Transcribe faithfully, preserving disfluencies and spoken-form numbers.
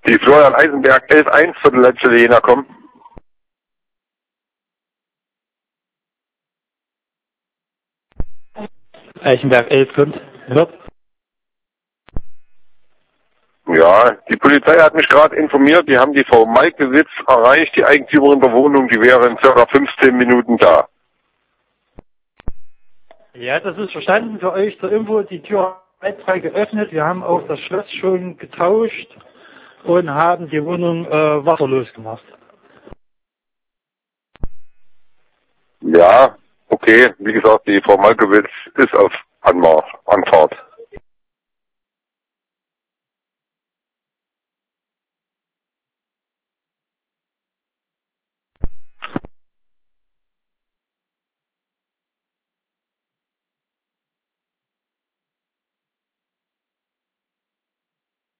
Die Florian Eisenberg elf eins für die letzte Jena kommen. Eichenberg elf kommt. Ja. Ja, die Polizei hat mich gerade informiert, die haben die Frau Malkewitz erreicht, die Eigentümerin der Wohnung, die wäre in circa fünfzehn Minuten da. Ja, das ist verstanden für euch zur Info. Die Tür ist frei geöffnet. Wir haben auch das Schloss schon getauscht und haben die Wohnung äh, wasserlos gemacht. Ja, okay, wie gesagt, die Frau Malkewitz ist auf Anmarsch, Anfahrt.